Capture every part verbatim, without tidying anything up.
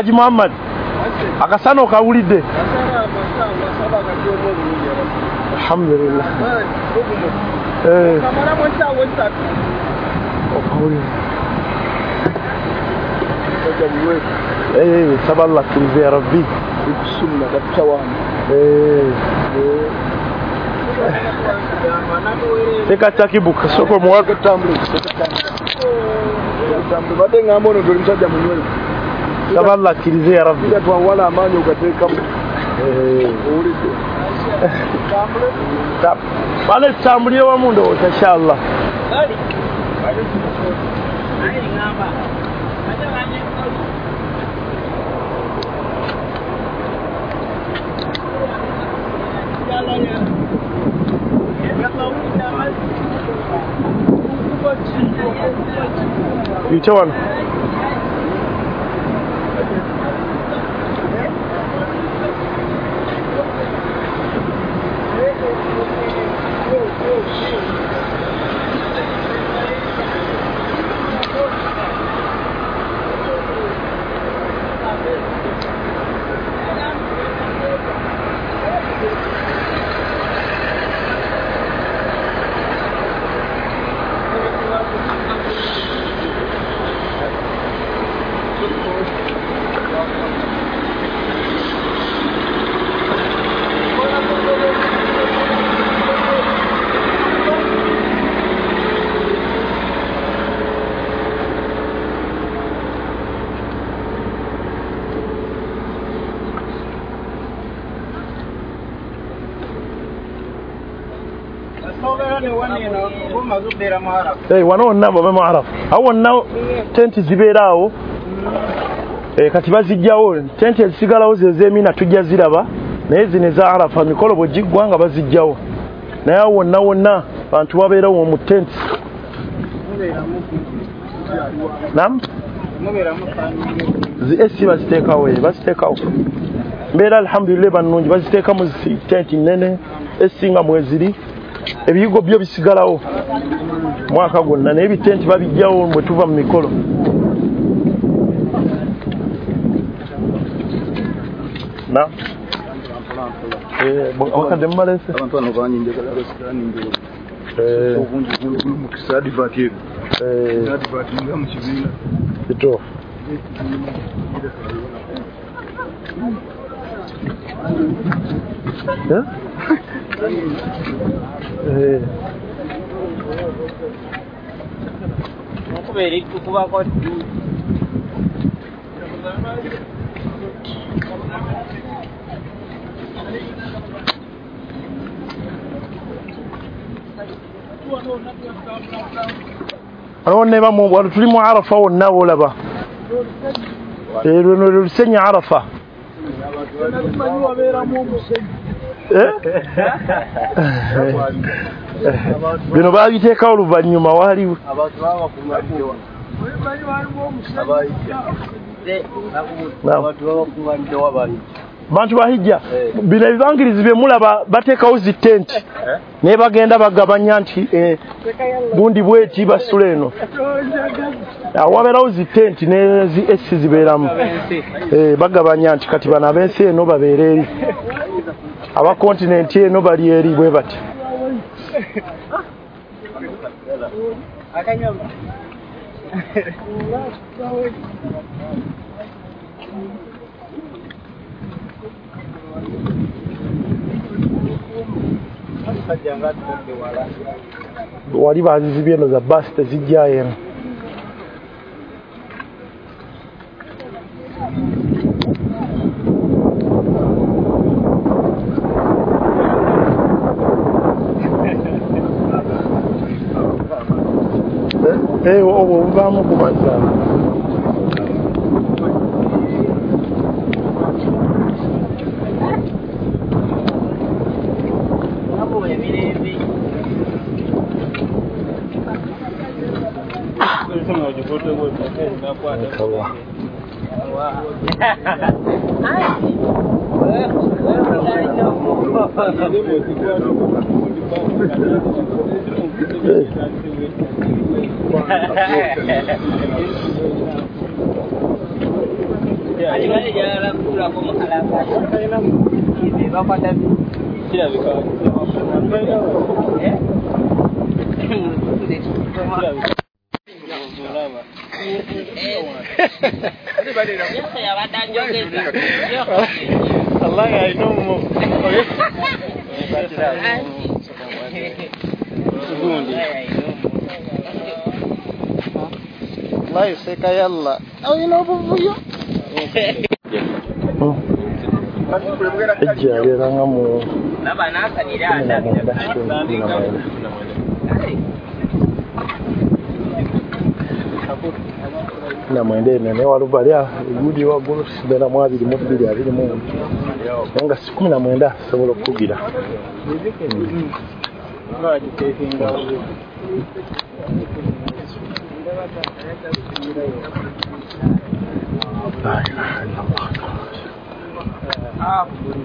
Haji Muhammad akasano kawulidde alhamdulillah eh eh saballa kirize ya rabbi sunna dattawana eh seka takibuka soko muwaka tambule tambule bade ngamo ndo mtaja mwenyewe saballa kirize ya rabbi twa wala amanyo ugateka eh ulide tambule tap wale tambule wa mundo inshallah bali bali ngamba You tell one. Hey, wano nabo bama araf. Awo nawo tenti ziberawo. Eh kati bazijjawo tenti ezisigalawo zezemina tujja ziraba naye zine za arafa mikolo bojigwanga bazijjawo. Naye awo nawo na bantu baberawo mu tenti. Nam? Zi esi bazitekawo bazitekawo. Mbera alhamdulillah banungi baziteka mu tenti nene esinga mweziri. Ebigo byo bisigalawo mwaka gonna naye bitenti babijjawo mwe tuva mu mikolo na eh wakade mmalese abantu bano banyinje kala restaurant ngiro eh obunji kundu mu kisadi batie eh kisadi batie ngamu kibina ito eh eh kubera ikuba ko Arone ba mu tuli mu Arafa wonna wolaba eh no lusenya Arafa bino babiteeka oluvannyuma waliwo bantu bahijja bino ebibangirizi bye mulaba bateekawo zi tenti naye bagenda bagabanya nti bundi bweti basula eno awabeerawo zi tenti ne zi esi zibeeramu bagabanya nti kati bano ab'ensi eno babeera eri aba kontinenti eno bali eri bwe bati wali bazizibye eno za basi tezijjayo eno eh obo vamos kubanza Allah ya know mo. Allah seka yalla. Au ino bubuyo. Ejja era ngamu. Naba nakanira anda. Na mwende nene walubalya gudi wa gulu sidana mwabiri mu bibiri abiri mu nga kumi na mwenda sobola okugira ngaji tekinga ah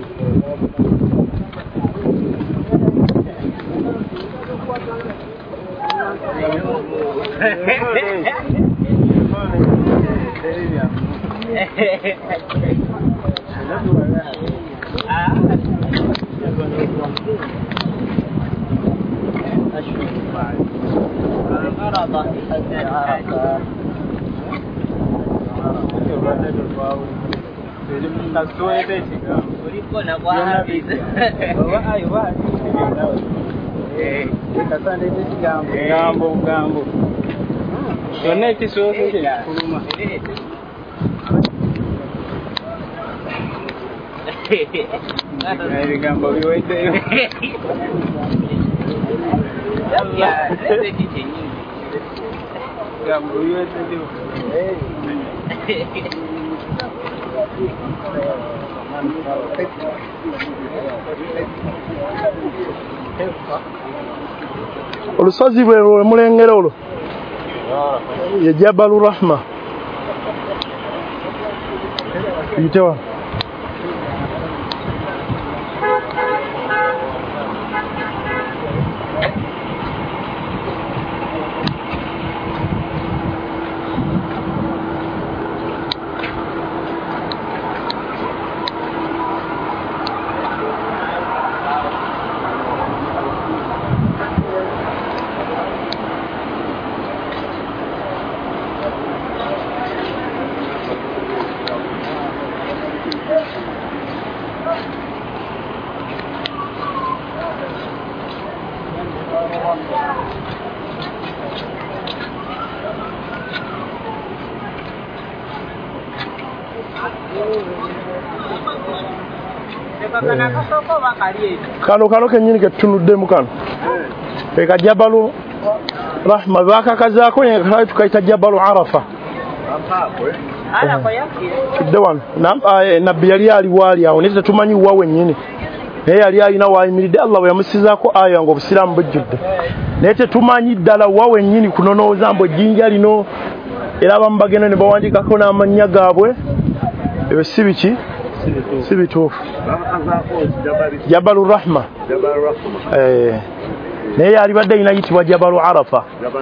gambo gambo yonna ekisooka kuluma ebigambo biweddeyo gambo biweddeyo olusozi bwe mulengera olwo ye Jabalu Rahma yitewa kano kano kenyini ketunuddemu kano eka Jabalu Rahma bakakazaako yenga tukaita Jabalu Arafa dewan nabbi yali ali wali awo nite tumanyi wawe nyini naye yali alina wayimiridde Allah bwe yamusizaako aya nga obusiraamu bujjudde naye tetumanyi ddala wawe nyini kunonooza mbu ejjinja lino era abamu bagenda ne bawandiikako n'amannya gaabwe ebyo si biki si bituufu Jabalu Rahma naye yalibadde alina yitibwa Jabalu Arafa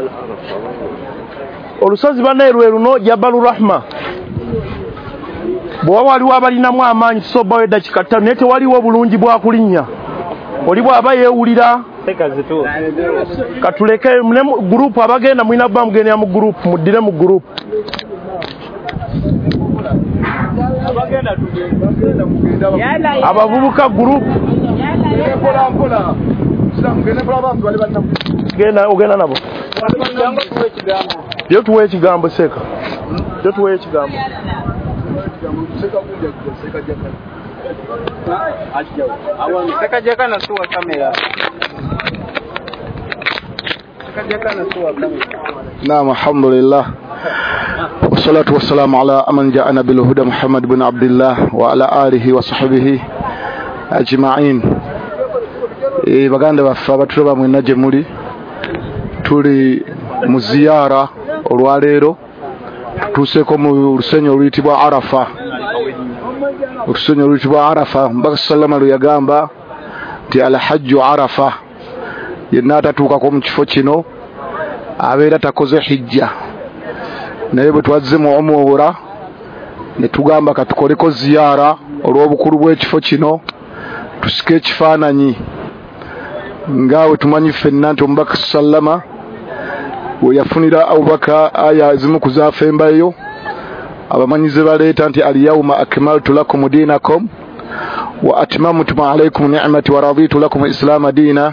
olusozi bannaye lwe luno Jabalu Rahma bwe waliwo abalinamu amaanyi tusobbayo eddakiika ttaano naye tewaliwo bulungi bwa kulinnya oli bw'aba yeewulira katuleke gurupu abagenda mulina kuba mugendera mu gurupu muddire mu gurupu abavubuka gurupu genda ogenda nabo yo tuwe ekigambo seka yo tuwe ekigambo seka jaka na suwa kamera seka jaka na suwa kamera naam alhamdulillah wassalatu wassalamu ala man ja'ana bil huda Muhammad ibn Abdullah wa ala alihi wa sahbihi ajma'in. E baganda baffe abatuloba mwena gye muli tuli mu ziyara olwaleero tutuuseeko mu lusenyi oluyitibwa Arafa olusenyi oluyitibwa Arafa mbaka sallama lwe yagamba nti alhajju Arafa yenna atatuukako mu kifo kino abeera takoze hijja naye bwe twazze mu umura ne tugamba katukoleko ziyara olw'obukulu bw'ekifo kino tusike ekifaananyi ngaawe tumanyi ffenna nti omubaka sallama we yafunira Abubaka aya zimu kuzaafembayo abamanyize baleeta nti alyawma akmaltu lakum dinakum wa atmamtu alaykum ni'mati wa raditu lakum islaama diina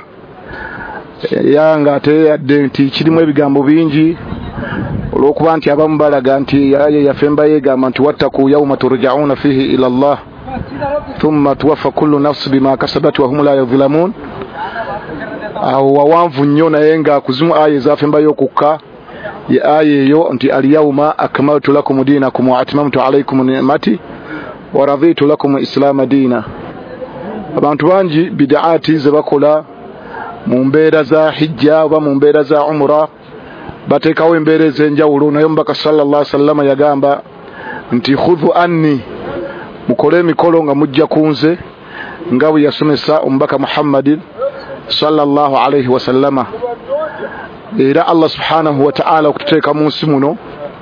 yanga ate yadde nti kirimu ebigambo bingi olw'okuba nti abamu balaga nti yaye yafemba yegamba nti wattaku yawma turja'una fihi ila Allah thumma tuwaffa kullu nafsi bima kasabat wa hum la yuzlamun awo wawanvu nnyo naye nga kuzimu aya ezafembayo okukka ye aya eyo nti alyawma akmaltu lakum dinakum wa atmamtu alaykum ni'mati wa raditu lakum islaama diina. Abantu bangi bid'aati ze bakola mu mbeera za hijja oba mu mbeera za umra bateekawo embeera ez'enjawulo naye omubaka sallallahu alaihi wasallam yagamba nti khudhu anni mukole emikolo nga mujja kunze nga bwe yasomesa omubaka Muhammadin sallallahu alaihi wasallama. Era Allah subhanahu wa ta'ala okututeeka mu nsi muno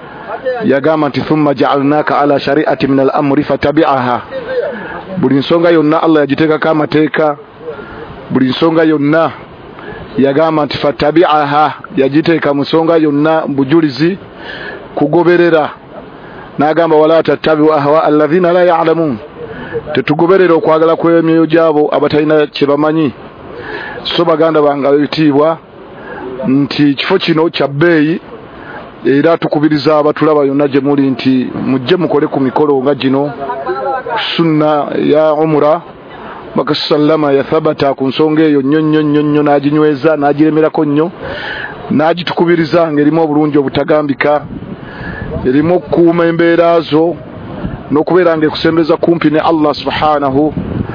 yagamba nti thumma ja'alnaka ala shari'ati min al-amri fatabi'aha. Buli nsonga yonna Allah yagiteekako amateeka, buli nsonga yonna yagamba nti fatabi'aha, yagiteeka mu nsonga yonna bujulizi kugoberera. N'agamba wala tattabi'u ahwa alladhina la ya'lamun, tetugoberera okwagala kw'emyoyo gyabo abatalina kye bamanyi. So baganda bange ebitiibwa nti kifo kino kya bbeeyi era tukubiriza abatulaba yonna gye muli nti mujje mukole ku mikolo nga gino sunna ya umra. Baka sallama yathabata ku nsonga eyo nnyo nnyo nnyo nnyo n'aginyweza n'agiremerako nnyo n'agitukubiriza ng'erimu obulungi obutagambika, erimu okukuuma embeera zo n'okubeera ng'ekusembeza kumpi ne Allah subhanahu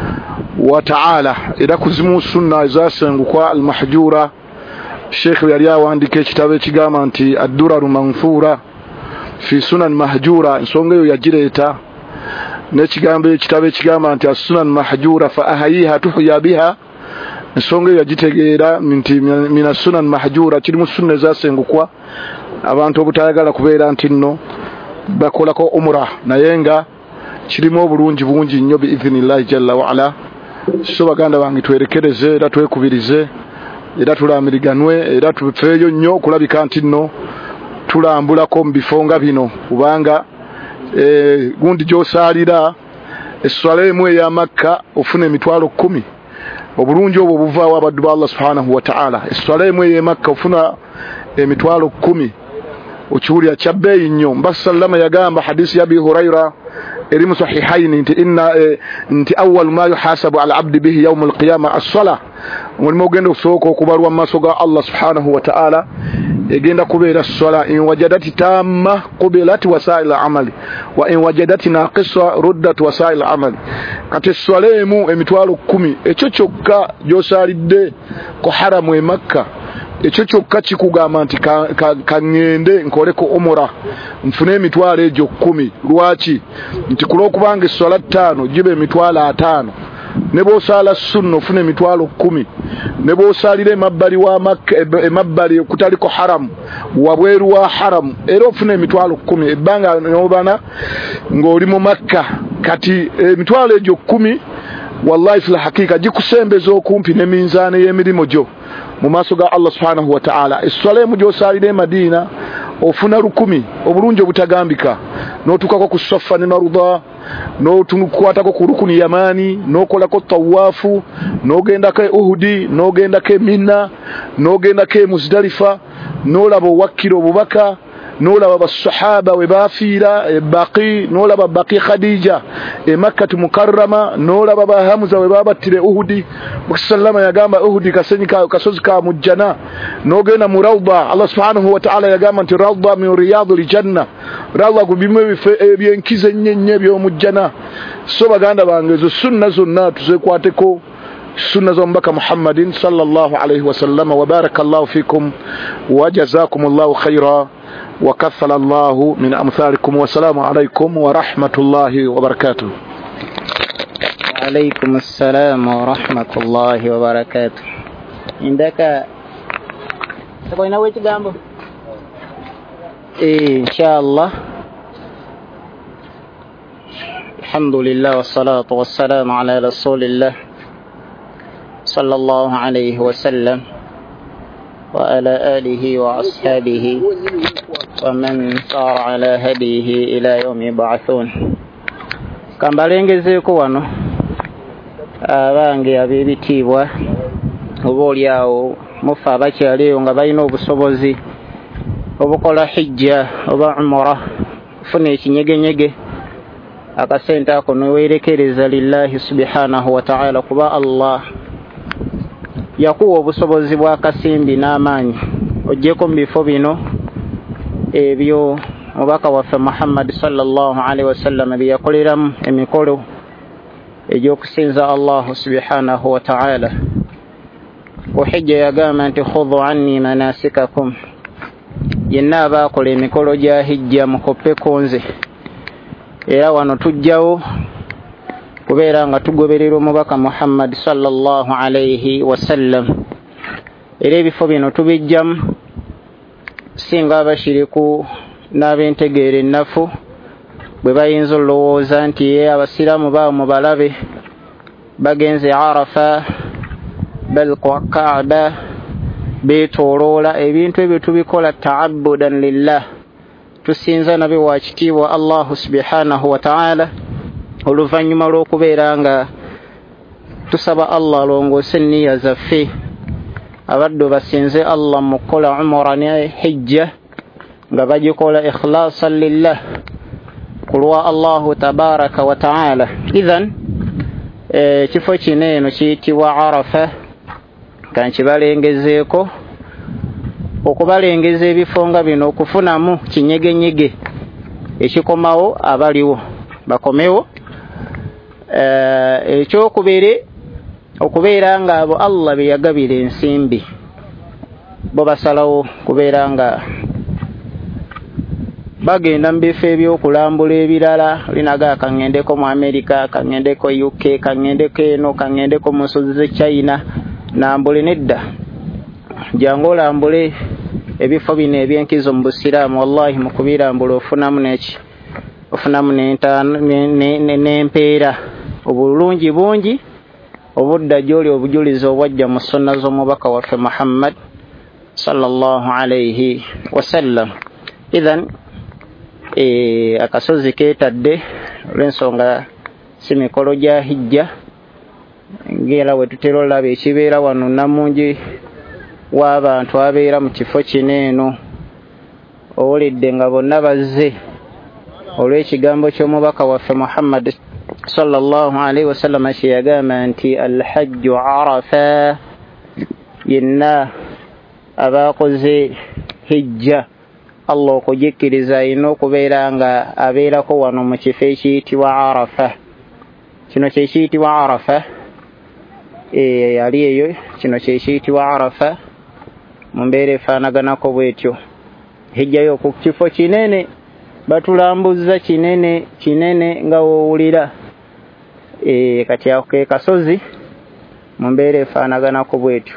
wa ta'ala. Era kuzimu sunna ezasengukwa al-mahjura, Sheikh yali awandika ekitabo ekigamba nti ad-duraru manthura fi sunan mahjura, ensonga eyo yagireeta n'ekigambo ekitabo ekigamba nti as-sunan mahjura fa ahayiha tuhya biha, ensonga eyo yagitegeera nti mina sunan mahjura kirimu sunna ezasengukwa abantu obutayagala kubeera nti nno bakolako umra naye nga kirimu obulungi bungi nnyo biidhnillahi jalla wa ala. So baganda bange twerekereze era twekubirize era tulamiriganwe era tufeeyo nnyo okulabika nti nno tulambulako mu bifo nga bino, kubanga e, gundi gy'osaalira esswala emu eya Makka ofuna emitwalo kkumi. Obulungi obwo buvaawo abaddu ba Allah subhanahu wa ta'ala. Esswala emu eya Makka ofuna emitwalo kkumi, okiwulira kya bbeeyi nnyo. Mbaka sallama yagamba hadisi ya Abi Hurayra eri mu sahihaini nti inna e, nti awwal ma yuhasabu al abdi bihi yawm al qiyamah as-salah, omulimu ogenda okusooka okubalwa mu maaso ga Allah subhanahu wa ta'ala egenda kubeera swala. In wajadati tamma qubilat wasail amali wa in wajadati naqisa ruddat wasail amali. Kati swala emu emitwalo kkumi ekyo kyokka gy'osaalidde ku haramu e Makka, ekyo kyokka kikugamba nti kaŋŋende nkoleko umra nfune emitwalo egyo kkumi. Lwaki? Nti kulw'okubanga esswala ttaano giba emitwalo ataano, ne bw'osaala sunna ofuna emitwalo kkumi, ne bw'osaalira emabbali wa Makka emabbali okutaliko haramu wabweru wa haramu era ofuna emitwalo kkumi ebbanga n'obana ng'oli mu Makka. Kati emitwalo egyo kkumi wallahi fil hakika gikusembeza okumpi ne minzaani y'emirimu gyo mu maaso ga Allah subhanahu wa ta'ala. Esswala emu gy'osaalira e Madina ofuna lukumi, obulungi obutagambika. N'otuukako ku Safa ne Marudha, n'otukwatako ku rukuni yamani, n'okolako tawaafu, n'ogendako e Uhudi, n'ogendako e Mina, n'ogendako e Muzdalifa, n'olaba owakkira obubaka, n'olaba basahaba we baafiira e Baqi, n'olaba Baqi Khadija e Makkatu Mukarrama, n'olaba ba Hamza we baabattira Uhudi. Sallama yagamba Uhudi kasenyi ka kasozi ka mujjana, n'ogenda mu Rawda. Allah subhanahu wa ta'ala yagamba nti Rawda min riyadil janna, Rawda gubimu ebyenkize nnyo eby'omujjana. So baganda bange ezo sunna zonna tuzekwateko, sunna z'omubaka Muhammadin sallallahu alayhi wa sallam. Wa barakallahu fikum wa jazakumullahu khayra wa kaffala Allahu min amthalikum. Wa salamu alaykum wa rahmatullahi wa barakatuh. عليكم السلام ورحمة الله وبركاته. عندك تقولنا وين تجامبو؟ إيه إن شاء الله الحمد لله والصلاة والسلام على رسول الله صلى الله عليه وسلم وعلى آله وأصحابه ومن سار على هديه إلى يوم يبعثون. kambalengezeko wano abange ab'ebitiibwa obaolyawo mufa abakyaliyo nga balina obusobozi obukola hijja oba umra kufuna ekinyegenyege akasente ako neweerekereza lillahi subhanahu wa ta'ala kuba Allah yakuwa obusobozi bw'akasimbi n'amaanyi ojjeko mu bifo bino ebyo mubaka waffe Muhammad sallallahu alaihi wasallam bye yakoleramu emikolo egy'okusinza Allah subhanahu wa ta'ala. Ohijja yagamba nti khudhu anni manasikakum, yenna abaakola emikolo gya hijja mukoppeko nze. Era wano tujjawo kubeera nga tugoberera omubaka Muhammad sallallahu alaihi wasallam. Era ebifo bino tubijjamu singa abashiriku n'abentegeera ennafu bwe bayinza olowooza nti ye abasiraamu baawo mubalabe bagenze Arafa bal Kaaba beetooloola ebintu ebyo tubikola ta'abbudan lillah, tusinza nabi wa kitiibwa Allah subhanahu wa ta'ala oluvannyuma lw'okubeera nga tusaba Allah alongoose nniya zaffe abaddu basinze Allah mu kukola umra ne hijja nga bagikola ikhlaasan lillah kulwa Allahu tabaraka wa ta'ala. Idhan ekifo kino eno kiyitibwa Arafa, kankibalengezeeko okubalengeza ebifo nga bino okufunamu kinyegenyege ekikomawo abaliwo bakomewo. Ekyokubiri okubeera nga abo Allah be yagabira ensimbi bo basalawo kubeera nga bagenda mu bifo ebyokulambula ebirala, linaga kangendeko mu America, kangendeko U K, kangendeko eno, kangendeko mu nsozi ze China, nambule nedda jangu olambule ebifo bino ebyenkizo mu busiraamu. Wallahi mu kubirambula ofunamu neki ofunamu n'empeera obulungi bungi obudda gy'oli obujulizi obwajja mu sunna z'omubaka waffe Muhammad sallallahu alaihi wasallam. Idhan e akasozi keetadde olw'ensonga si mikolo gya hijja ng'era we tutera olaba ekibeera wano namungi w'abantu abeera mu kifo kino eno owulidde nga bonna bazze olw'ekigambo ky'omubaka waffe Muhammad sallallahu alaihi wasallam kye yagamba nti alhajju Arafa, yenna abaakoze hijja Allah okujikkiriza alina okubeera nga abeerako wano mu kifo ekiyitibwa Arafa. Kino kye kiyitibwa Arafa, e ali eyo, kino kye kiyitibwa Arafa mu mbeera efaanaganako bwetyo. Hijjayo ku kifo kinene, batulambuza kinene kinene nga woowulira e kati ako ke kasozi mu mbeera efaanaganako bwetyo.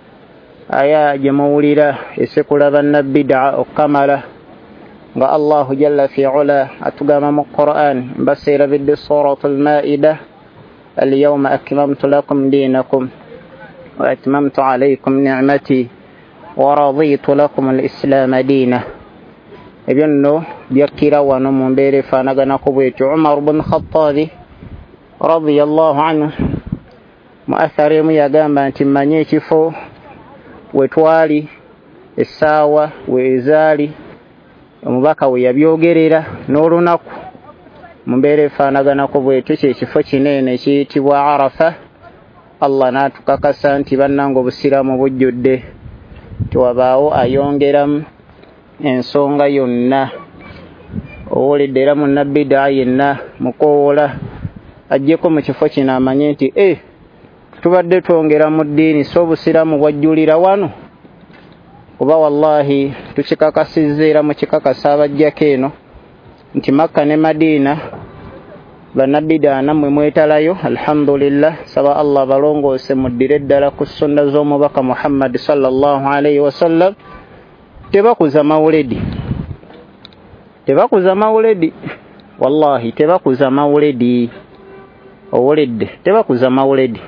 Aya gye muwulira esekula bannabbidaa okukamala nga Allahu jalla fi ula atugamba mu Qur'an mbaseera bidde suratul Maida, al-yawma akmaltu lakum dinakum wa atmamtu alaykum ni'mati wa raditu lakum al-islam diina. Ebyo nno byakkira wano mu mbeera efaanaganako bwetyo. Umar ibn Khattab radiyallahu anhu mu athari emu yagamba nti mmanyi ekifo we twali essaawa weezaali omubaka we yabyogerera n'olunaku mu mbeera efaanaganako bwetyo, kyekifo kinene ekiyitibwa Arafa. Allah n'atukakasa nti bannanga obusiraamu bujjudde, tewabaawo ayongeramu ensonga yonna. Owulidde era munnabbidaa yenna mukoowola ajjeko mu kifo kino amanye nti e tubadde twongera mu ddiini so obusiraamu bwajjulira wano, kuba wallahi tukikakasizza era mukikakasa abajjako eno nti Makka ne Madiina bannabbidaa nammwe mwetalayo. Alhamdulillah, saba Allah balongoose muddire ddala ku sunna z'omubaka Muhammad sallallahu alaihi wasallam. Tebakuza mawuledi, tebakuza mawuledi wallahi tebakuza mawuledi owuledde tebakuza mawuledi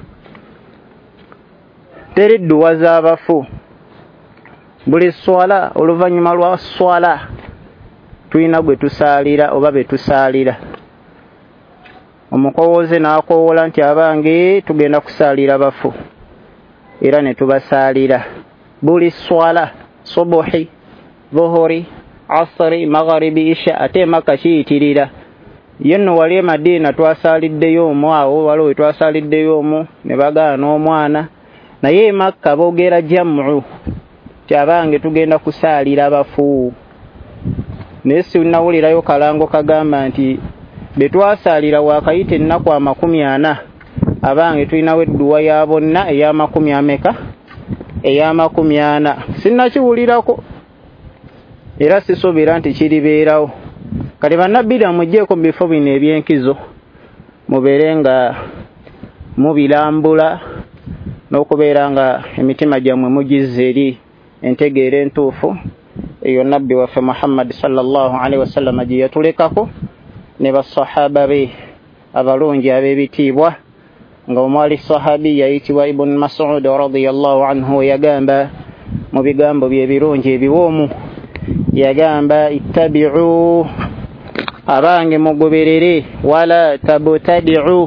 teri dduwa z'abafu buli swala oluvannyuma lwa swala tulina gwe tusaalira oba be tusaalira omukowooze n'akowoola nti abange tugenda kusaalira bafu era ne tubasaalira buli swala subuhi dhuhuri asri magharibi isha ate maka kiyitirira yenno wali e Madina twasaaliddeyo omu awo waliwo we twasaaliddeyo omu ne bagaana omwana naye Makka boogera jamu ti abange tugenda kusaalira bafu naye sinnawulirayo kalango kagamba nti be twasaalira wakayita ennaku amakumi ana abange tulinawo edduwa ya bonna ey'amakumi ameka ey'amakumi ana sinnakiwulirako era sisuubira nti kiribeerawo kati bannabbiira mugjeeko mu bifo bino ebyenkizo mubeere nga mubirambula n'okubeera nga emitima gyammwe mugizza eri entegeera entuufu eyo nabbi waffe Muhammad sallallahu alaihi wasallam gye yatulekako ne basahaba be abalungi ab'ebitiibwa nga omwali sahabi yayitibwa Ibn Mas'ud radiyallahu anhu yagamba mu bigambo bye birungi ebiwoomu yagamba ittabi'u abange mugoberere wala tabtadi'u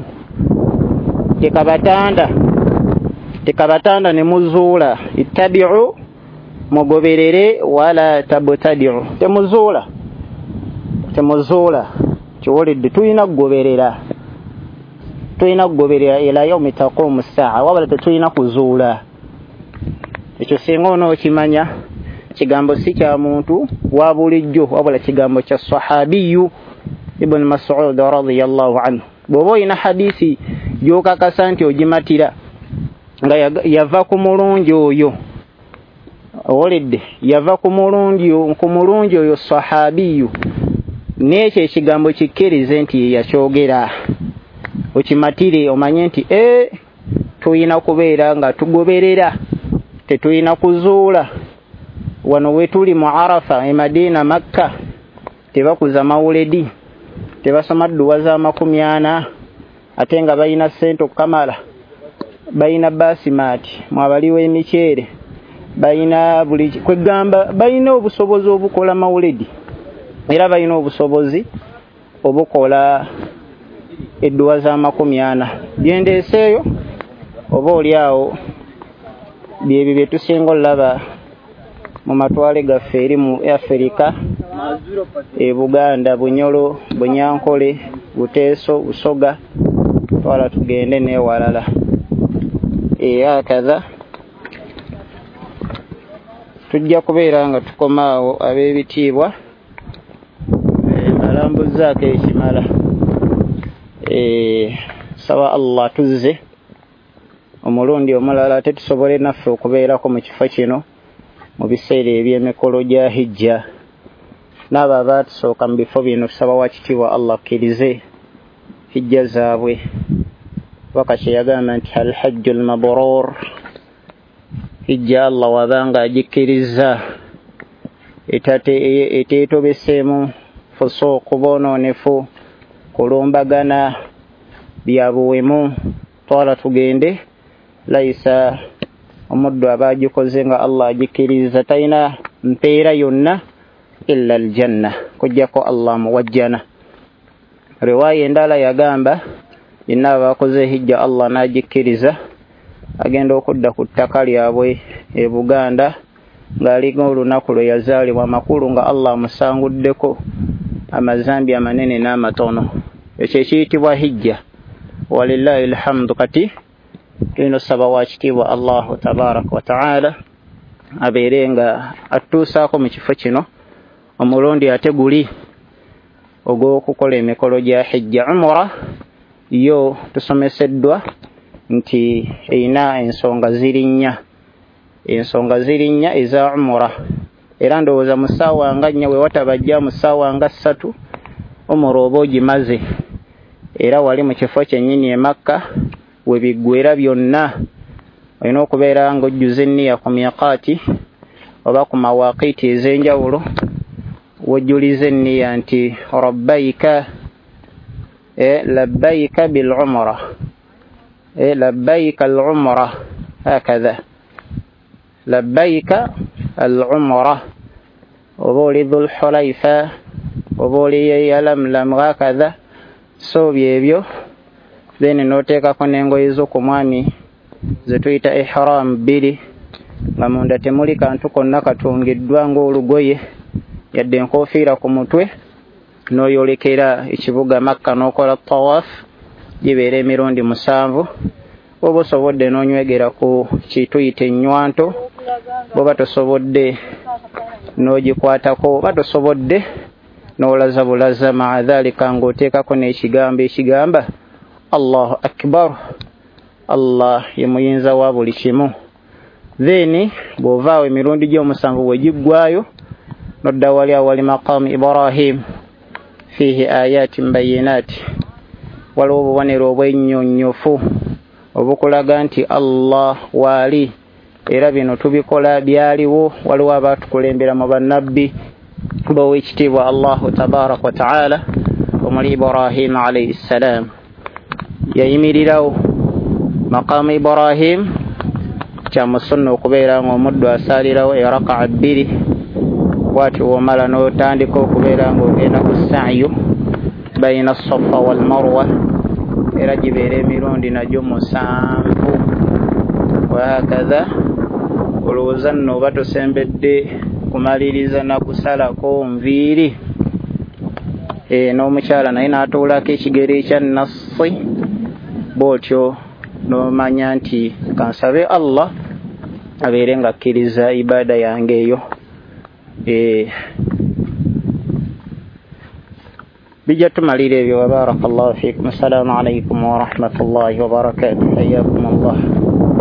tekabatanda tekabatanda ne muzuula ittabi'u mugoberere wala tabtadi'u temuzuula temuzuula kiwulidde tulina kugoberera tulina kugoberera ila yaumi taqumu saa wabula tetulina kuzuula ekyo singa onookimanya kigambo si kya muntu wa bulijjo wabula kigambo kya sahabiyu Ibn Mas'ud radiyallahu anhu bw'oba olina hadisi gy'okakasa nti ogimatira nga yava ku mulungi oyo owulidde yava ku mulungi ku mulungi oyo sahabiyu n'ekyo ekigambo kikkirize nti ye yakyogera okimatire omanye nti e tulina kubeera nga tugoberera tetulina kuzuula wano we tuli mu Arafa e Madina Makka tebakuza mawuledi tebasoma dduwa z'amakumi ana ate nga balina ssente okukamala balina basimaati mwabaliwo emiceere balina buli kwegamba balina obusobozi obukola mawuledi era balina obusobozi obukola edduwa z'amakumi ana byendeeseeyo oba oli awo byebyo bye tusinga olaba mu matwale gaffe eri mu Afirika e Buganda Bunyolo Bunyankole Buteeso Busoga twala tugende n'ewalala era kaza tujja kubeera nga tukomaawo ab'ebitiibwa alambuzaako ekimala saba Allah tuzze omulundi omulala ate tusobole naffe okubeerako mu kifo kino mu biseera eby'emikolo gya hijja n'abo abaatusooka mu bifo bino tusaba wakitiibwa Allah akkirize hijja zaabwe wakati yagamba nti al hajjul mabrur hijja Allah wabanga agikkiriza eteetobeseemu fusuuku bwonoonefu kulumbagana byabuwemu twala tugende laisa omuddu aba agikoze nga Allah agikkiriza talina mpeera yonna illa aljanna kujjako Allah muwajjana riwaaya endala yagamba inna abakoze hijja Allah n'agikkiriza agenda okudda ku ttaka lyabwe e Buganda ng'alinga olunaku lwe yazaalibwa amakulu nga Allah amusanguddeko amazambi amanene n'amatono ekyo ekiyitibwa hijja walillahi alhamdu kati tulina osaba wakitiibwa Allahu tabaraka wa taala abeere nga atuusaako mu kifo kino omulundi ate guli ogw'okukola emikolo gya hijja. Umura yo tusomeseddwa nti erina ensonga ziri nnya ensonga ziri nnya eza umura era ndowooza mu ssaawa nga nnya we watabajja mu ssaawa nga ssatu umura oba ogimaze era wali mu kifo kyennyini e Makka we biggwera byonna olina okubeera ng'ojjuza enniya ku miqaati oba ku mawaaqiiti ez'enjawulo wojjuliza enniya nti rabbayika إيه لبيك بالعمرة إيه لبيك العمرة هكذا لبيك العمرة وبولي ذو الحليفة وبولي يلملم هكذا so byebyo then noteekako n'engoye z'oku mwami ze tuyita ihram bbiri nga munda temuli kantu konna katungiddwa ng'olugoye yadde enkofiira ku mutwe n'oyolekera ekibuga Makka n'okola tawaf gibeera emirundi musanvu oba osobodde n'onywegera ku kituyita ennywanto bw'oba tosobodde n'ogikwatako oba tosobodde n'olaza bulaza maa dhalika ng'oteekako n'ekigambo ekigamba Allahu akbar Allah ye muyinza wa buli kimu then bw'ovaawo emirundi gy'omusanvu bwe giggwayo nodda wali awali maqamu Ibrahim fihi ayatin bayinati waliwo obubonero obwennyonnyofu obukulaga nti Allah waali era bino tubikola byaliwo waliwo abaatukulembera mu bannabbi b'owekitiibwa Allahu tabaraka wa taala omuli Ibrahim alayhi ssalam yayimirirawo maqamu Ibrahim kyamusunna okubeera ng'omuddu asaalirawo eraka'a bbiri bw'ati w'omala n'otandika okubeera ng'ogenda ku sa'yu bayina Safa wal Marwa era gibeera emirundi nagyo musanvu wahakaza olowooza nno oba tosembedde kumaliriza na kusalako nviiri e, n'omukyala naye n'atuulako ekigere ekya nassi bw'otyo n'omanya nti kansabe Allah abeere nga akkiriza ibaada yange eyo e, bijja tumalira ebyo wa barakallahu fiikum. Assalamu alaikum wa rahmatullahi wa barakatuh. Hayyakum Allah.